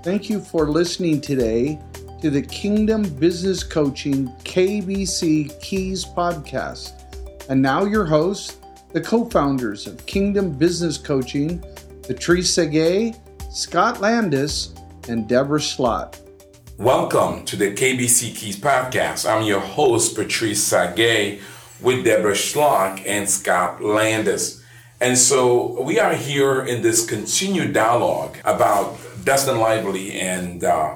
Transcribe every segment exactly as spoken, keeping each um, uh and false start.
Thank you for listening today to the Kingdom Business Coaching K B C Keys podcast. And now your hosts, the co-founders of Kingdom Business Coaching, Patrice Saguet, Scott Landis, and Deborah Schlott. Welcome to the K B C Keys podcast. I'm your host, Patrice Saguet, with Deborah Schlott and Scott Landis. And so we are here in this continued dialogue about Dustin Lively and uh,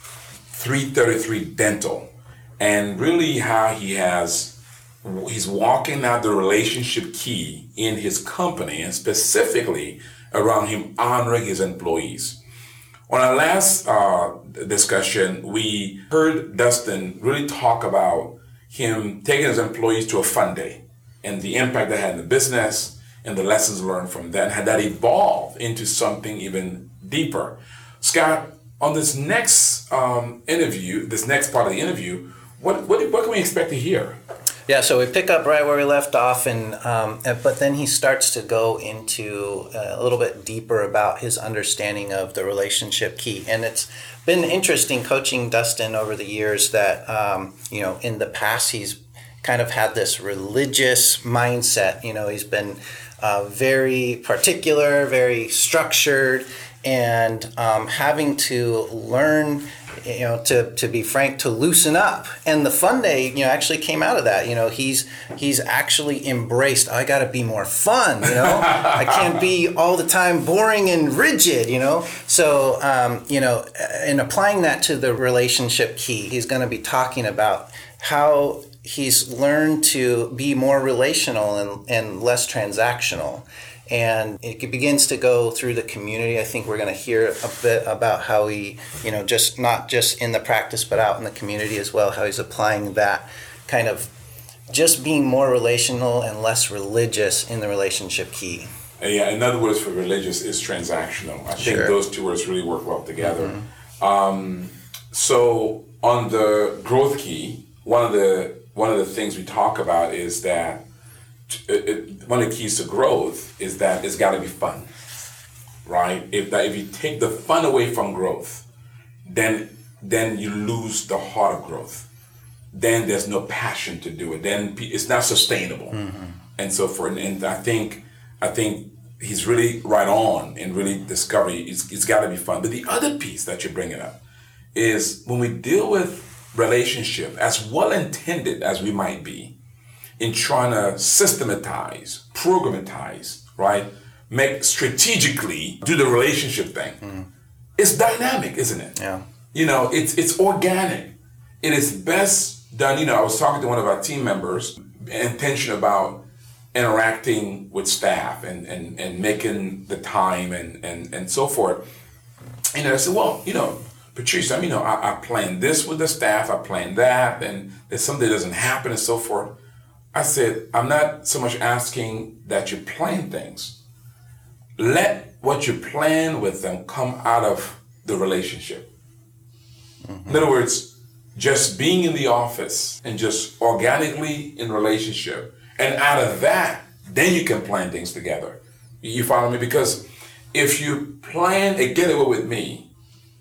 three thirty-three Dental, and really how he has, he's walking out the relationship key in his company, and specifically around him honoring his employees. On our last uh, discussion, we heard Dustin really talk about him taking his employees to a fun day and the impact that had in the business and the lessons learned from that, and had that evolve into something even deeper. Scott, on this next um, interview, this next part of the interview, what, what what can we expect to hear? Yeah, so we pick up right where we left off, and um, but then he starts to go into a little bit deeper about his understanding of the relationship key. And it's been interesting coaching Dustin over the years that, um, you know, in the past he's kind of had this religious mindset. You know, he's been uh, very particular, very structured, and um, having to learn, you know, to, to be frank, to loosen up. And the fun day, you know, actually came out of that. You know, he's he's actually embraced, I got to be more fun, you know. I can't be all the time boring and rigid, you know. So, um, you know, in applying that to the relationship key, he's going to be talking about how he's learned to be more relational and, and less transactional. And it begins to go through the community. I think we're going to hear a bit about how he, you know, just not just in the practice, but out in the community as well, how he's applying that kind of just being more relational and less religious in the relationship key. Yeah, another word for religious is transactional. I Sure. think those two words really work well together. Mm-hmm. Um, so on the growth key, one of the one of the things we talk about is that It, it, one of the keys to growth is that it's got to be fun, right? If that if you take the fun away from growth, then then you lose the heart of growth. Then there's no passion to do it. Then it's not sustainable, mm-hmm. and so forth. And I think I think he's really right on in really discovery. It's, it's got to be fun. But the other piece that you're bringing up is when we deal with relationship, as well intended as we might be, in trying to systematize, programatize, right? Make strategically do the relationship thing. Mm. It's dynamic, isn't it? Yeah. You know, it's it's organic. It is best done. You know, I was talking to one of our team members, intention about interacting with staff and, and, and making the time and, and, and so forth. And I said, well, you know, Patrice, I mean, you know, I, I planned this with the staff, I planned that, and there's something that doesn't happen and so forth. I said, I'm not so much asking that you plan things. Let what you plan with them come out of the relationship. Mm-hmm. In other words, just being in the office and just organically in relationship. And out of that, then you can plan things together. You follow me? Because if you plan a getaway with me,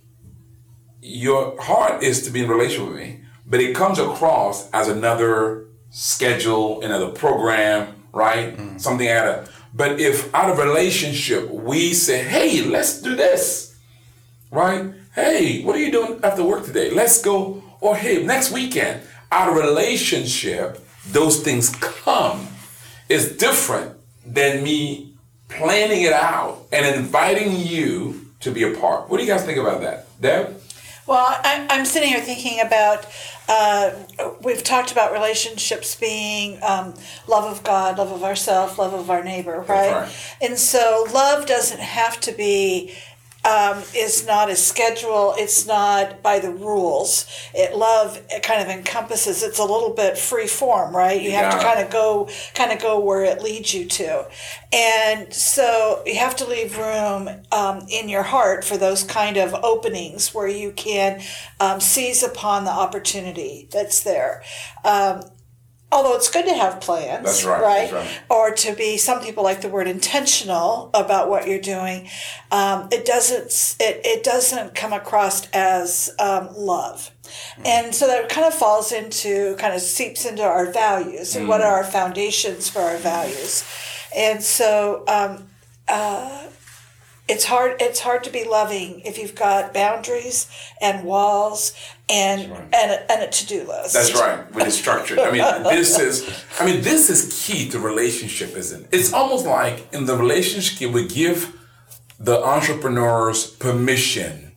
your heart is to be in relationship with me, but it comes across as another schedule, another program, right? Mm-hmm. Something out of, but if out of relationship, we say, hey, let's do this, right? Hey, what are you doing after work today? Let's go. Or hey, next weekend. Out of relationship, those things come. It's different than me planning it out and inviting you to be a part. What do you guys think about that? Deb? Well, I, I'm sitting here thinking about, uh, we've talked about relationships being um, love of God, love of ourselves, love of our neighbor, right? right? And so love doesn't have to be, um, is not a schedule, it's not by the rules. It love it kind of encompasses, it's a little bit free form, right? You yeah. have to kind of go kind of go where it leads you to. And so you have to leave room um, in your heart for those kind of openings where you can um, seize upon the opportunity that's there. Um, although it's good to have plans, That's right, right? that's right. Or to be, some people like the word intentional about what you're doing. Um, it doesn't, it, it doesn't come across as um, love. Mm. And so that kind of falls into, kind of seeps into our values and mm. what are our foundations for our values. And so, um, uh, It's hard. It's hard to be loving if you've got boundaries and walls and right. and, a, and a to-do list. That's right. With it structured. I mean, this is. I mean, this is key to relationship, isn't it? It's almost like in the relationship we give the entrepreneurs permission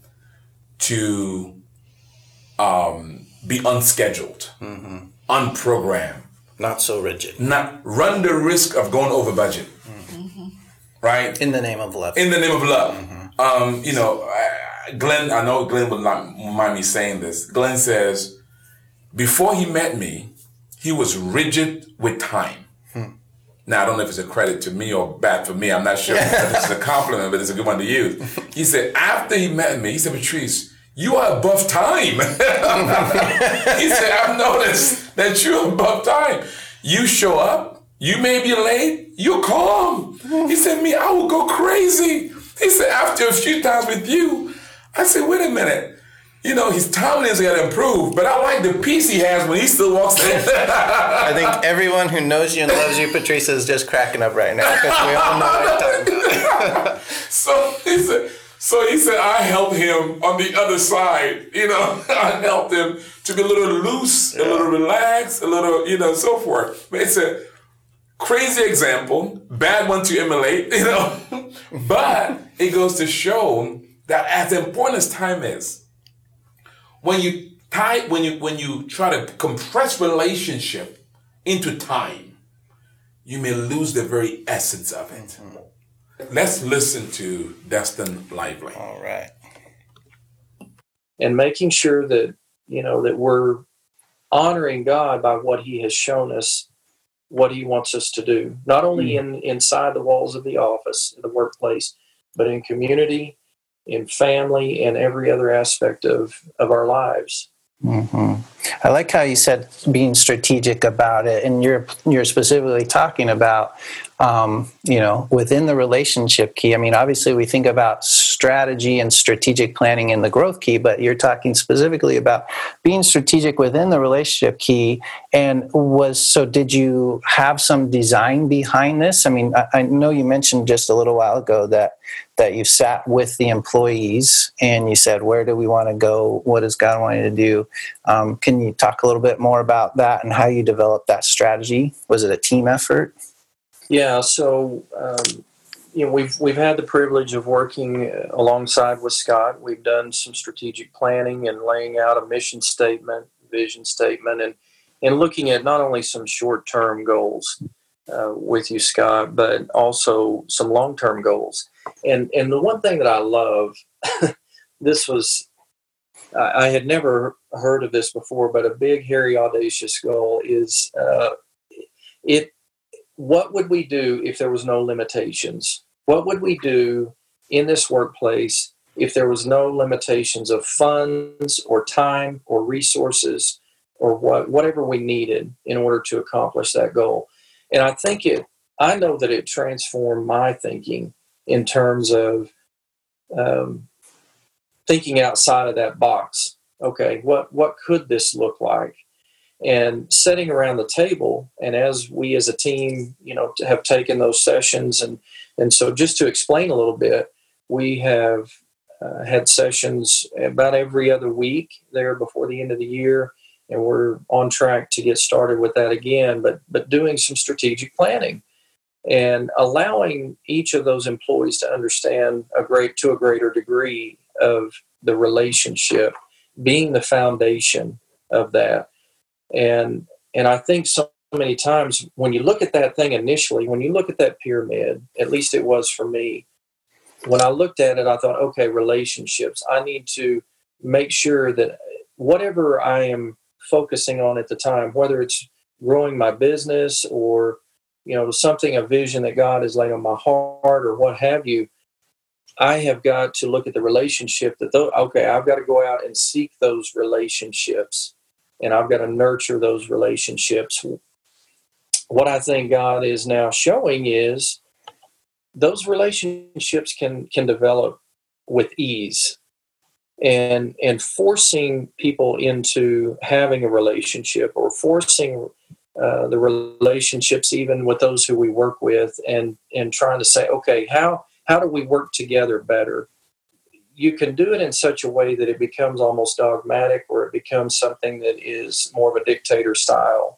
to um, be unscheduled, mm-hmm. unprogrammed, not so rigid, not run the risk of going over budget. Right? In the name of love. In the name of love. Mm-hmm. Um, you know, Glenn, I know Glenn would not mind me saying this. Glenn says, before he met me, he was rigid with time. Hmm. Now, I don't know if it's a credit to me or bad for me. I'm not sure if it's a compliment, but it's a good one to use. He said, after he met me, he said, Patrice, you are above time. He said, I've noticed that you're above time. You show up, you may be late, you're calm. He said, me, I will go crazy. He said, after a few times with you, I said, wait a minute. You know, his timing is going to improve, but I like the peace he has when he still walks in. I think everyone who knows you and loves you, Patrice, is just cracking up right now because we all know what I'm talking about. So he said, so he said, I helped him on the other side. You know, I helped him to be a little loose, yeah. a little relaxed, a little, you know, so forth. But it's a crazy example, bad one to emulate, you know, but it goes to show that as important as time is, when you tie, when you when you try to compress relationship into time, you may lose the very essence of it. Mm-hmm. Let's listen to Destin Lively. All right. And making sure that, you know, that we're honoring God by what he has shown us, what he wants us to do, not only mm-hmm. in inside the walls of the office, the workplace, but in community, in family, and every other aspect of, of our lives. Mm-hmm. I like how you said being strategic about it, and you're you're specifically talking about, um, you know, within the relationship key. I mean, obviously we think about strategy and strategic planning in the growth key, but you're talking specifically about being strategic within the relationship key. And was so? Did you have some design behind this? I mean, I, I know you mentioned just a little while ago that that you sat with the employees and you said, where do we want to go? What does God want you to do? Um, can you talk a little bit more about that and how you developed that strategy? Was it a team effort? Yeah, so um, you know, we've we've had the privilege of working alongside with Scott. We've done some strategic planning and laying out a mission statement, vision statement, and and looking at not only some short-term goals uh, with you, Scott, but also some long-term goals. And and the one thing that I love, this was, I had never heard of this before, but a big, hairy, audacious goal is uh, it. What would we do if there was no limitations? What would we do in this workplace if there was no limitations of funds or time or resources or what whatever we needed in order to accomplish that goal? And I think it, I know that it transformed my thinking in terms of um, thinking outside of that box. Okay, what what could this look like? And sitting around the table, and as we as a team, you know, have taken those sessions, and and so just to explain a little bit, we have uh, had sessions about every other week there before the end of the year, and we're on track to get started with that again. But but doing some strategic planning and allowing each of those employees to understand a great to a greater degree of the relationship being the foundation of that. And and I think so many times when you look at that thing initially, when you look at that pyramid, at least it was for me, when I looked at it, I thought, okay, relationships. I need to make sure that whatever I am focusing on at the time, whether it's growing my business or, you know, something, a vision that God has laid on my heart or what have you, I have got to look at the relationship that, those, okay, I've got to go out and seek those relationships. And I've got to nurture those relationships what I think God is now showing is those relationships can can develop with ease, and and forcing people into having a relationship, or forcing uh, the relationships even with those who we work with, and and trying to say, okay, how how do we work together better? You can do it in such a way that it becomes almost dogmatic, or it becomes something that is more of a dictator style.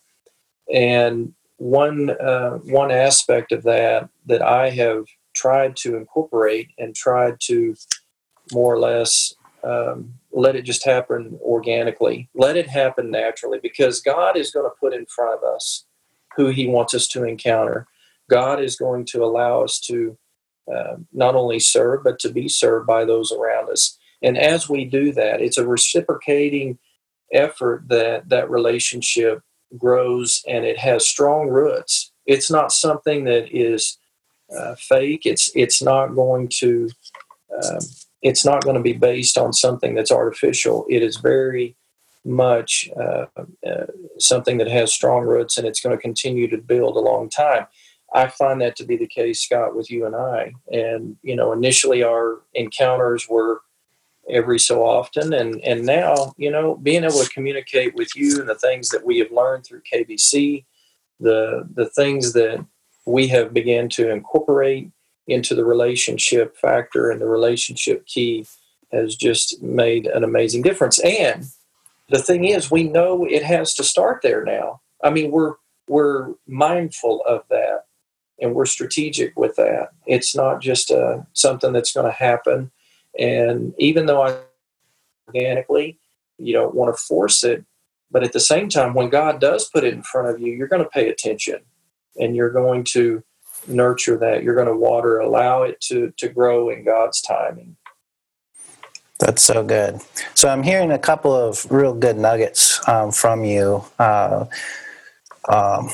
And one uh, one aspect of that that I have tried to incorporate and tried to more or less um, let it just happen organically, let it happen naturally, because God is going to put in front of us who He wants us to encounter. God is going to allow us to uh, not only serve, but to be served by those around us. And as we do that, it's a reciprocating effort that that relationship grows, and it has strong roots. It's not something that is uh, fake. It's it's not going to um, it's not going to be based on something that's artificial. It is very much uh, uh, something that has strong roots, and it's going to continue to build a long time. I find that to be the case, Scott, with you and I. And you know, initially our encounters were every so often, and and now, you know, being able to communicate with you and the things that we have learned through K B C, the the things that we have begun to incorporate into the relationship factor and the relationship key has just made an amazing difference. And the thing is, we know it has to start there now. I mean, we're we're mindful of that, and we're strategic with that. It's not just uh, something that's going to happen. And even though I organically, you don't want to force it, but at the same time, when God does put it in front of you, you're going to pay attention, and you're going to nurture that. You're going to water, allow it to, to grow in God's timing. That's so good. So I'm hearing a couple of real good nuggets um, from you. Uh, um,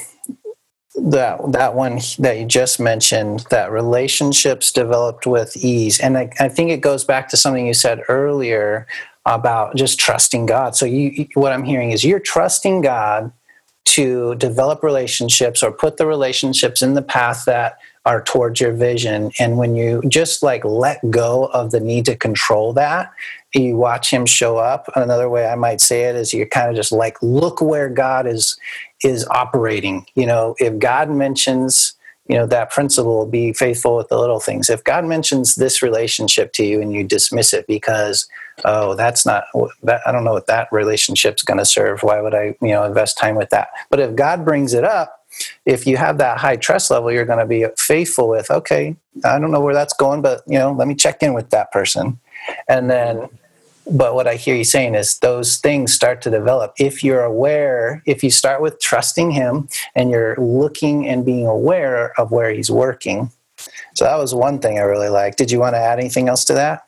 that that one that you just mentioned, that relationships developed with ease. And I, I think it goes back to something you said earlier about just trusting God. So you, what I'm hearing is you're trusting God to develop relationships, or put the relationships in the path that are towards your vision. And when you just like let go of the need to control that, you watch Him show up. Another way I might say it is you're kind of just like, look where God is is operating. You know, if God mentions, you know, that principle, be faithful with the little things. If God mentions this relationship to you and you dismiss it because, oh, that's not, that, I don't know what that relationship's going to serve. Why would I, you know, invest time with that? But if God brings it up, if you have that high trust level, you're going to be faithful with, okay, I don't know where that's going, but, you know, let me check in with that person. And then, but what I hear you saying is those things start to develop. If you're aware, if you start with trusting Him and you're looking and being aware of where He's working. So that was one thing I really liked. Did you want to add anything else to that?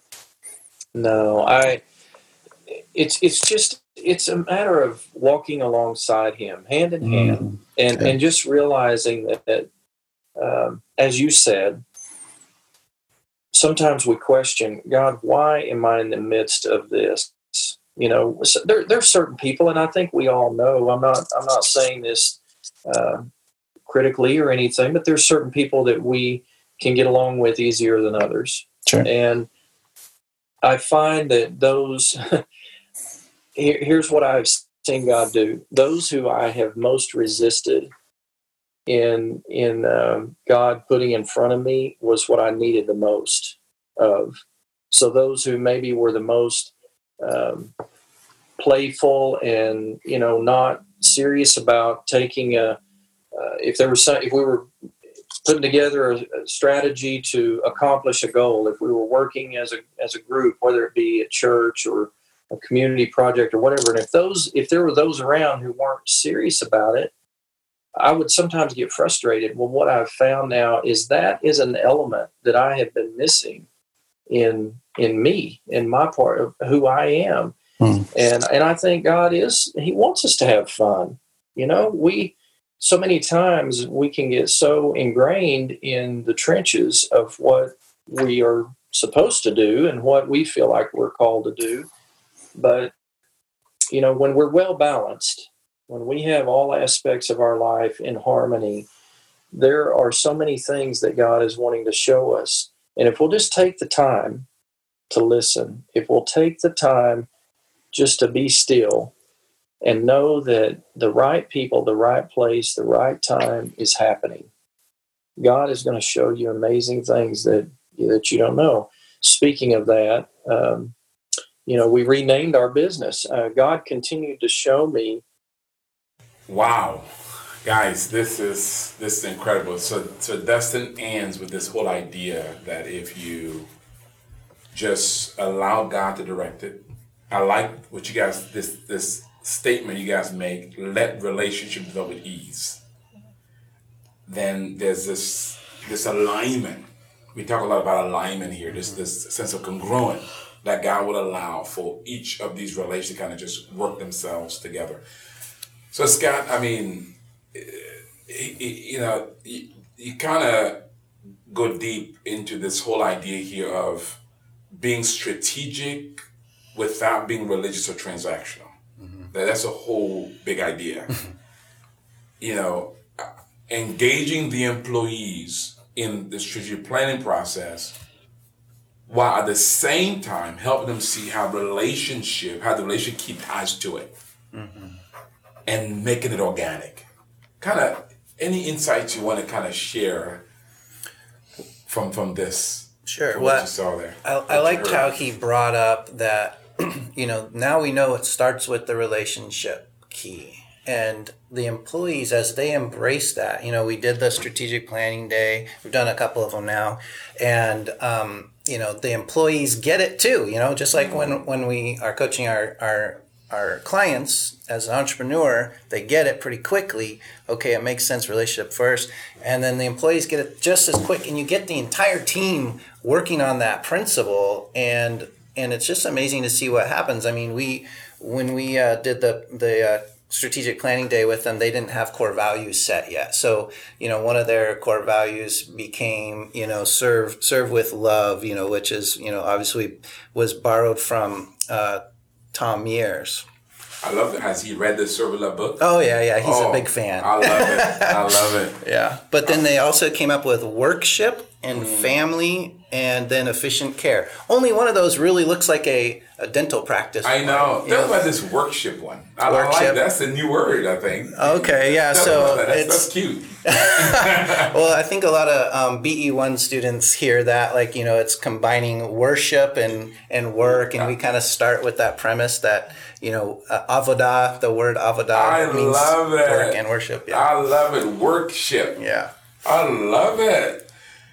No, I, it's, it's just, it's a matter of walking alongside Him, hand in hand, mm, and, okay. and just realizing that, that um, as you said, sometimes we question, God, why am I in the midst of this? You know, so there there's certain people, and I think we all know. I'm not I'm not saying this uh, critically or anything, but there's certain people that we can get along with easier than others. Sure. And I find that those here, here's what I've seen God do: those who I have most resisted in in um, God putting in front of me was what I needed the most of. So those who maybe were the most um, playful and, you know, not serious about taking a uh, if there was some, if we were putting together a, a strategy to accomplish a goal, if we were working as a as a group, whether it be at church or a community project or whatever, and if those if there were those around who weren't serious about it, I would sometimes get frustrated. Well, what I've found now is that is an element that I have been missing in in me, in my part of who I am. Mm. And and I think God is, He wants us to have fun. You know, we so many times we can get so ingrained in the trenches of what we are supposed to do and what we feel like we're called to do. But, you know, when we're well balanced, when we have all aspects of our life in harmony, there are so many things that God is wanting to show us. And if we'll just take the time to listen, if we'll take the time just to be still and know that the right people, the right place, the right time is happening, God is going to show you amazing things that, that you don't know. Speaking of that, um, you know, we renamed our business. Uh, God continued to show me. Wow. Guys, this is this is incredible. So so Dustin ends with this whole idea that if you just allow God to direct it. I like what you guys this this statement you guys make, let relationship develop with ease. Then there's this this alignment. We talk a lot about alignment here, this this sense of congruent that God will allow for each of these relations to kind of just work themselves together. So Scott, I mean, you know, you, you kind of go deep into this whole idea here of being strategic without being religious or transactional. Mm-hmm. That's a whole big idea. You know, engaging the employees in the strategic planning process while at the same time helping them see how relationship, how the relationship keep ties to it. Mm-hmm. And making it organic. Kind of any insights you want to kind of share from from this? Sure. From well, what you saw there. I, I liked how he brought up that, you know, now we know it starts with the relationship key. And the employees, as they embrace that, you know, we did the strategic planning day. We've done a couple of them now. And, um, you know, the employees get it too, you know, just like mm-hmm. when, when we are coaching our, our our clients as an entrepreneur, they get it pretty quickly. Okay, it makes sense, relationship first. And then the employees get it just as quick, and you get the entire team working on that principle. And and it's just amazing to see what happens. I mean, we when we uh, did the, the uh, strategic planning day with them, they didn't have core values set yet. So, you know, one of their core values became, you know, serve serve with love, you know, which is, you know, obviously was borrowed from uh Tom Mears. I love it. Has he read the Serve with Love book? Oh, yeah, yeah. He's oh, a big fan. I love it. I love it. Yeah. But then they also came up with workship and mm. family and then efficient care. Only one of those really looks like a, a dental practice. I know. Tell about this workship one. I, workship. I like that's a new word, I think. Okay, yeah. Tell so that. That's, it's, that's cute. Well, I think a lot of um, B E one students hear that, like, you know, it's combining worship and, and work. And we kind of start with that premise that, you know, uh, avodah, the word avodah I means love it. work and worship. Yeah. I love it. Workship. Yeah. I love it.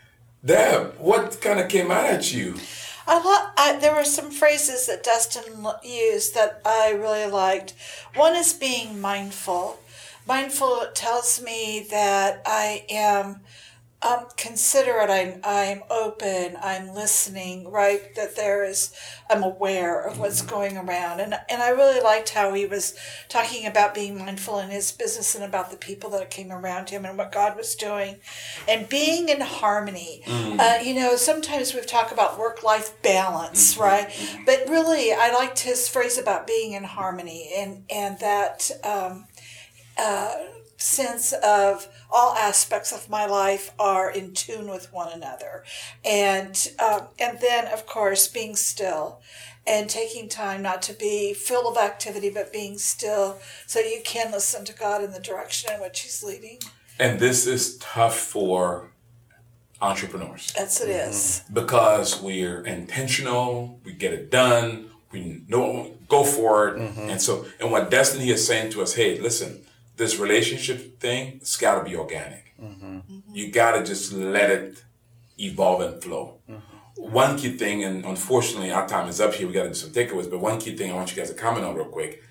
Deb, what kind of came out at you? I lo- I, there were some phrases that Dustin used that I really liked. One is being mindful. Mindful tells me that I am um, considerate, I'm, I'm open, I'm listening, right? That there is, I'm aware of what's going around. And, and I really liked how he was talking about being mindful in his business and about the people that came around him and what God was doing and being in harmony. Mm. Uh, you know, sometimes we've talked about work-life balance, mm-hmm. right? Mm-hmm. But really, I liked his phrase about being in harmony and, and that um, uh, sense of all aspects of my life are in tune with one another. And um, and then, of course, being still and taking time not to be full of activity, but being still so you can listen to God in the direction in which he's leading. And this is tough for entrepreneurs. Yes, it is. Because we're intentional, we get it done, we know, go for it. Mm-hmm. And so, and what Destiny is saying to us, hey, listen, this relationship thing, it's got to be organic. Mm-hmm. Mm-hmm. You got to just let it evolve and flow. Mm-hmm. One key thing, and unfortunately our time is up here, we got to do some takeaways, but one key thing I want you guys to comment on real quick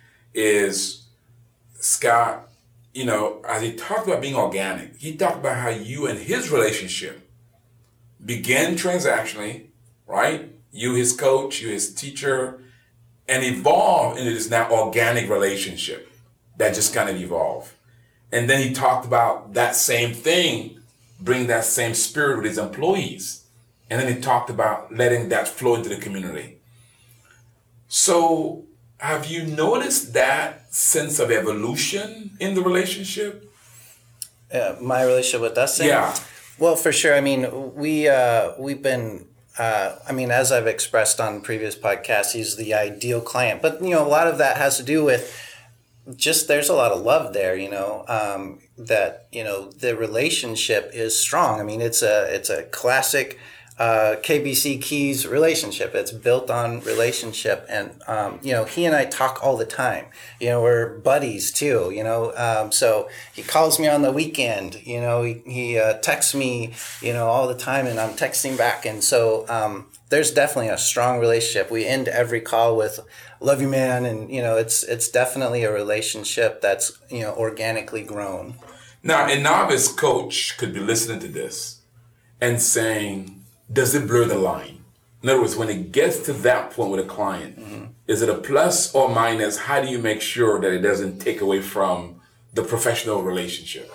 is Scott, you know, as he talked about being organic, he talked about how you and his relationship began transactionally, right? You, his coach, you, his teacher, and evolved into this now organic relationship that just kind of evolved. And then he talked about that same thing, bring that same spirit with his employees. And then he talked about letting that flow into the community. So have you noticed that sense of evolution in the relationship? Uh, my relationship with Dustin? Yeah. Well, for sure. I mean, we, uh, we've been, uh, I mean, as I've expressed on previous podcasts, he's the ideal client. But, you know, a lot of that has to do with just there's a lot of love there, you know, um, that, you know, the relationship is strong. I mean, it's a it's a classic uh, K B C Keys relationship. It's built on relationship. And, um, you know, he and I talk all the time. You know, we're buddies too, you know. Um, so he calls me on the weekend, you know, he, he uh, texts me, you know, all the time and I'm texting back. And so um, there's definitely a strong relationship. We end every call with love you, man. And, you know, it's it's definitely a relationship that's, you know, organically grown. Now, a novice coach could be listening to this and saying, does it blur the line? In other words, when it gets to that point with a client, mm-hmm. is it a plus or minus? How do you make sure that it doesn't take away from the professional relationship?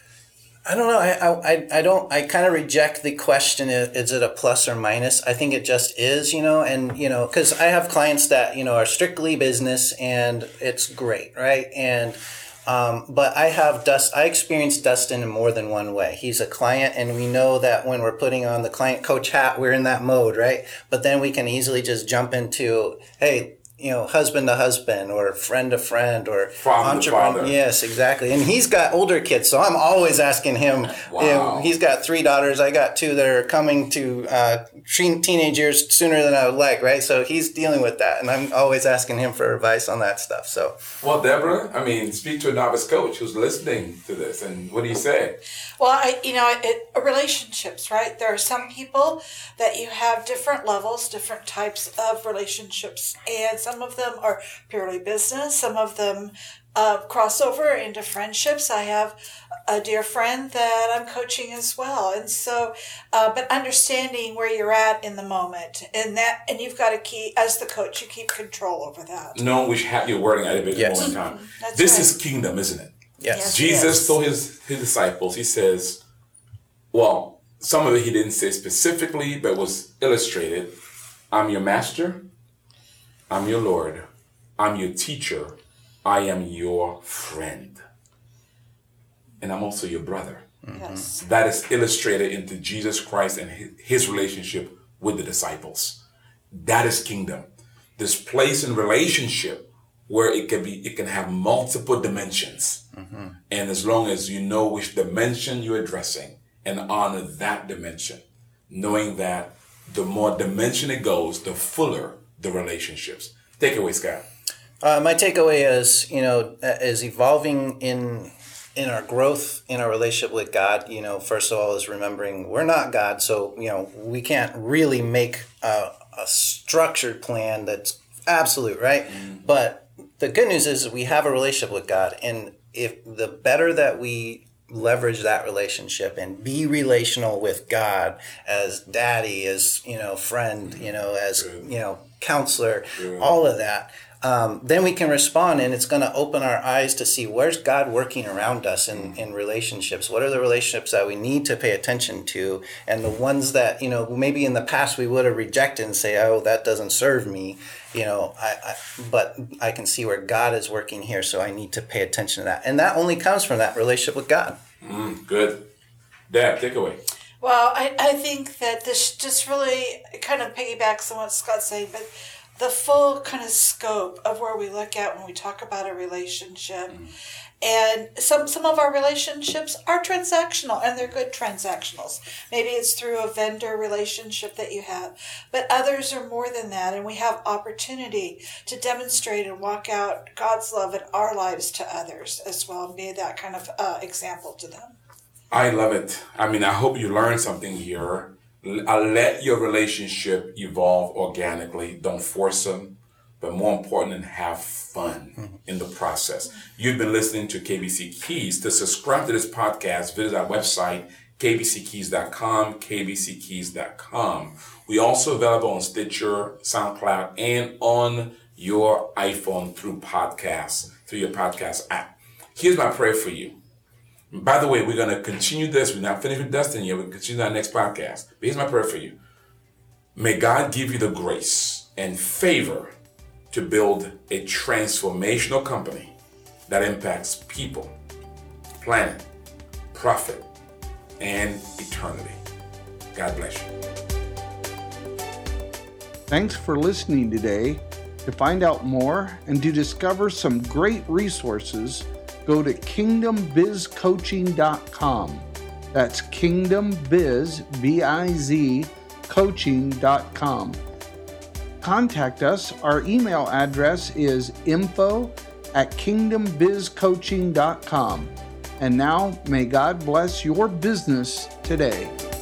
I don't know. I I, I don't. I kind of reject the question. Is it a plus or minus? I think it just is. You know, and you know, because I have clients that you know are strictly business, and it's great, right? And um, but I have Dust. I experienced Dustin in more than one way. He's a client, and we know that when we're putting on the client coach hat, we're in that mode, right? But then we can easily just jump into, hey, you know, husband to husband or friend to friend or father to father. Yes, exactly. And he's got older kids, so I'm always asking him. Wow. You know, he's got three daughters. I got two that are coming to uh, teenage years sooner than I would like, right? So he's dealing with that, and I'm always asking him for advice on that stuff. So, well, Deborah, I mean, speak to a novice coach who's listening to this, and what do you say? Well, I, you know, it, relationships, right? There are some people that you have different levels, different types of relationships, and some of them are purely business. Some of them uh, cross over into friendships. I have a dear friend that I'm coaching as well, and so, uh, but understanding where you're at in the moment, and that, and you've got to keep, as the coach, you keep control over that. No, which have your wording at it yes. one time. That's this right. is kingdom, isn't it? Yes. Yes. Jesus yes. told his, his disciples, he says, well, some of it he didn't say specifically, but was illustrated. I'm your master. I'm your Lord. I'm your teacher. I am your friend. And I'm also your brother. Yes. That is illustrated into Jesus Christ and his relationship with the disciples. That is kingdom. This place in relationship where it can be, it can have multiple dimensions. Mm-hmm. And as long as you know which dimension you're addressing and honor that dimension, knowing that the more dimension it goes, the fuller the relationships. Take it away, Scott. Uh, my takeaway is, you know, is evolving in in our growth in our relationship with God. You know, first of all, is remembering we're not God, so you know we can't really make a, a structured plan that's absolute, right? Mm-hmm. But the good news is we have a relationship with God, and if the better that we leverage that relationship and be relational with God as daddy, as, you know, friend, you know, as, Good. you know, counselor, Good. all of that, um, then we can respond, and it's going to open our eyes to see where's God working around us in, in relationships. What are the relationships that we need to pay attention to? And the ones that, you know, maybe in the past we would have rejected and say, oh, that doesn't serve me. You know, I, I, but I can see where God is working here, so I need to pay attention to that. And that only comes from that relationship with God. Mm, good. Dad, take away. Well, I, I think that this just really kind of piggybacks on what Scott's saying, but the full kind of scope of where we look at when we talk about a relationship. Mm. And some some of our relationships are transactional, and they're good transactionals. Maybe it's through a vendor relationship that you have, but others are more than that, and we have opportunity to demonstrate and walk out God's love in our lives to others as well, and be that kind of uh, example to them. I love it. I mean, I hope you learned something here. I'll let your relationship evolve organically. Don't force them. But more important, have fun mm-hmm. in the process. You've been listening to K B C Keys. To subscribe to this podcast, visit our website, k b c keys dot com, k b c keys dot com. We also available on Stitcher, SoundCloud, and on your iPhone through podcasts, through your podcast app. Here's my prayer for you. By the way, we're going to continue this. We're not finished with Dustin yet. We'll continue our next podcast. But here's my prayer for you. May God give you the grace and favor to build a transformational company that impacts people, planet, profit, and eternity. God bless you. Thanks for listening today. To find out more and to discover some great resources, go to kingdom biz coaching dot com. That's kingdom biz, B I Z, coaching dot com. Contact us. Our email address is info at kingdom biz coaching dot com. And now, may God bless your business today.